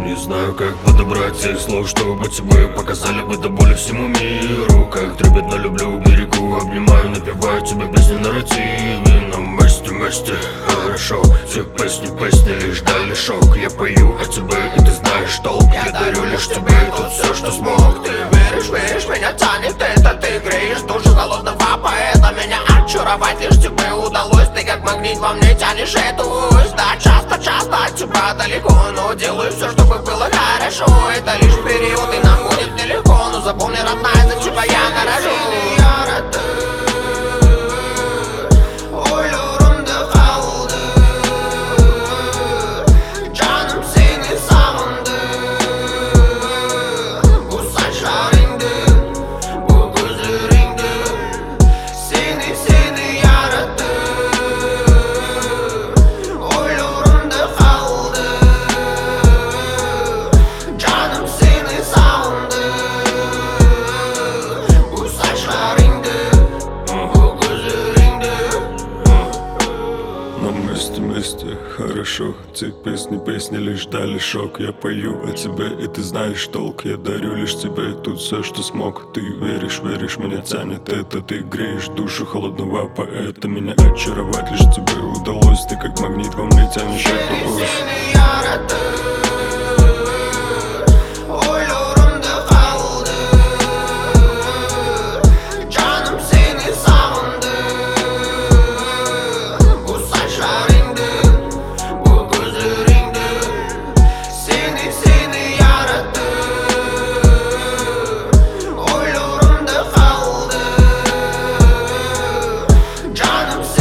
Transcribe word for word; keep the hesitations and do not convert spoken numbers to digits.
Не знаю, как подобрать тех слов, чтобы тебе показали бы до боли всему миру. Как трепетно люблю, берегу, обнимаю, напеваю тебе песни на мотиве. Но вместе, вместе, хорошо. Все песни, песни лишь дали шок. Я пою о тебе, и ты знаешь толк. Я дарю лишь тебе тут все, что смог. Ты веришь, веришь, меня тянет это. Ты греешь душу холодного поэта. Меня очаровать лишь тебе удалось. Ты как магнит во мне тянешь эту ось. Да, часто, часто от тебя далеко, но делаю все, чтобы было хорошо. Это лишь период, и нам будет нелегко. Но запомни, родная, за тебя я нарожу. Вместе, вместе, хорошо. Те песни, песни лишь дали шок. Я пою о тебе, и ты знаешь толк. Я дарю лишь тебе тут все, что смог. Ты веришь, веришь, меня тянет это. Ты греешь душу холодного поэта. Меня очаровать лишь тебе удалось. Ты как магнит во мне тянешь эту ось. Canım